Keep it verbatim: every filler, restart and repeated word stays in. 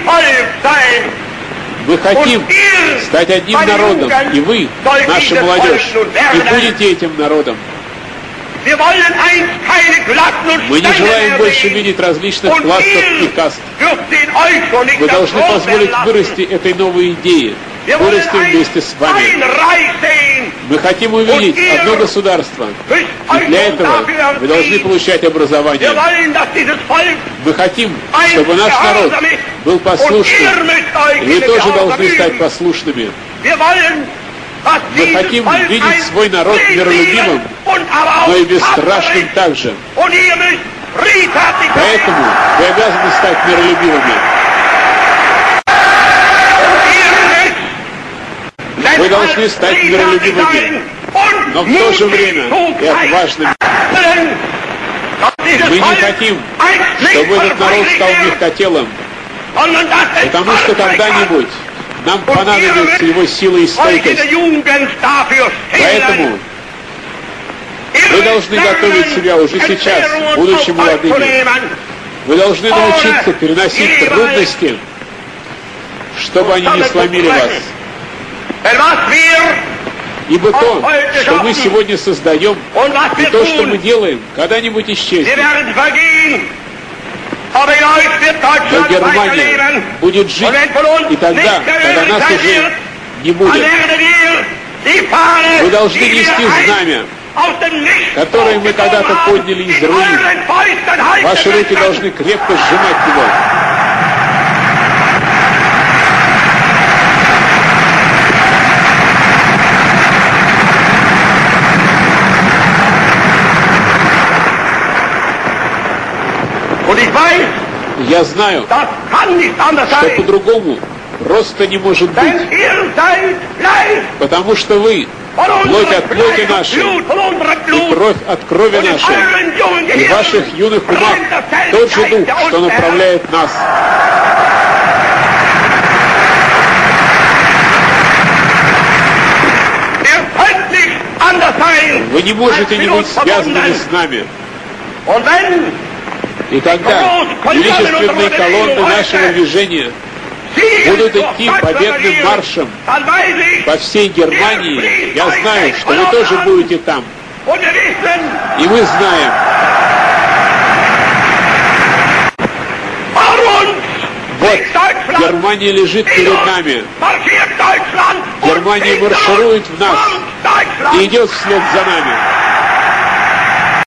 Мы хотим стать одним народом, и вы, наша молодежь, и будете этим народом. Мы не желаем больше видеть различных классов и каст. Вы должны позволить вырасти этой новой идее, вырасти вместе с вами. Мы хотим увидеть одно государство, и для этого вы должны получать образование. Мы хотим, чтобы наш народ был послушным, и вы тоже должны стать послушными. Мы хотим видеть свой народ миролюбивым, но и бесстрашным также. Поэтому вы обязаны стать миролюбивыми. Вы должны стать миролюбивыми, но в то же время и отважными. Мы не хотим, чтобы этот народ стал мягкотелым, потому что когда-нибудь нам понадобится его сила и стойкость. Поэтому вы должны готовить себя уже сейчас, будучи молодыми. Вы должны научиться переносить трудности, чтобы они не сломили вас. Ибо то, что мы сегодня создаем, и то, что мы делаем, когда-нибудь исчезнет. Но Германия будет жить и тогда, когда нас уже не будет. Вы должны нести знамя, которое мы когда-то подняли из руин. Ваши руки должны крепко сжимать его. Я знаю, что по-другому просто не может быть, потому что вы, плоть от плоти нашей, и кровь от крови нашей, и в ваших юных умах тот же дух, что направляет нас. Вы не можете не быть связанными с нами. И тогда величественные колонны нашего движения будут идти победным маршем по всей Германии. Я знаю, что вы тоже будете там. И мы знаем, вот Германия лежит перед нами. Германия марширует в нас и идет вслед за нами.